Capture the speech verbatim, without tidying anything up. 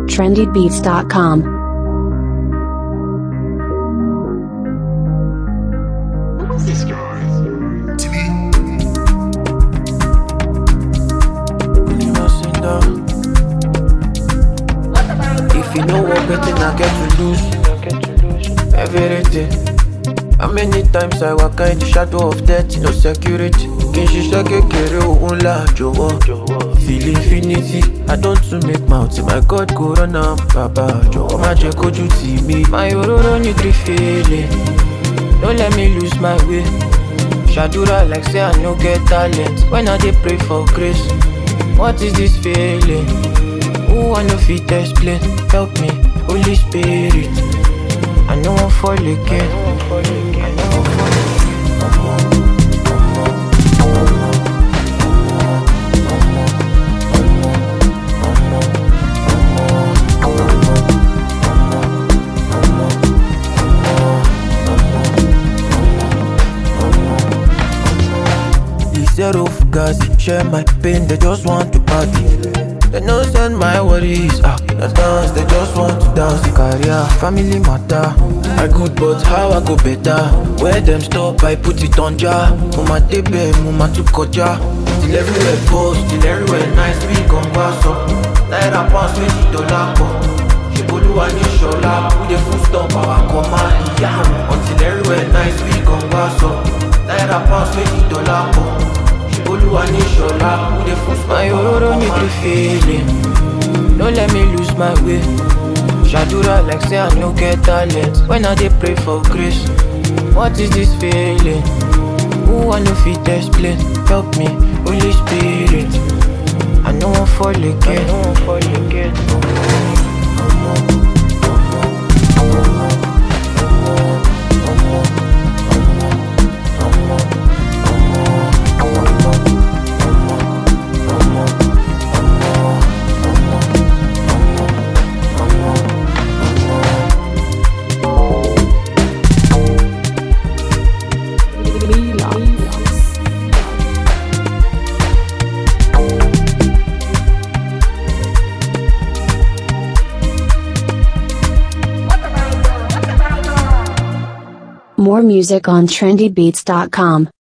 trendy beats dot com. This guy. To me. If you know what betting I get to lose everything. How many times I walk in the shadow of death, no security. Kì í ṣiṣẹ́ kékeré owó ńlá jọ̀wọ́. Feel infinity, I don't to make mouth. My God go run am, baba jọ̀wọ́ má jẹ́ kójú tì mí. My ororo need refilling, don't let me lose my way. Shadura like say I no get talent. When I dey pray for grace, what is this feeling? Who I no fit explain? Help me, Holy Spirit. I no wan fall again. I no wan fall again. Zero fugazi, share my pain, they just want to party. They no send my worries, ah, let's dance, they just want to dance. The career, family matter, I good but how I go better? Where them stop, I put it on jar. Mama tebe, mama tu koja. Till everywhere post, till everywhere nice, we gon' pass up. Naira pounds, twenty dollar po. Sheboluwa ni shola, we the full stop, our coma, yeah. Until everywhere nice, we gon' pass up. Naira pounds, twenty dollar po. My ororo need refilling, don't let me lose my way. Shadura like say I no get talent. When I dey pray for grace, what is this feeling? Who I no fit explain? Help me, Holy Spirit. I no wan fall again. I no wan fall again. More music on trendy beats dot com.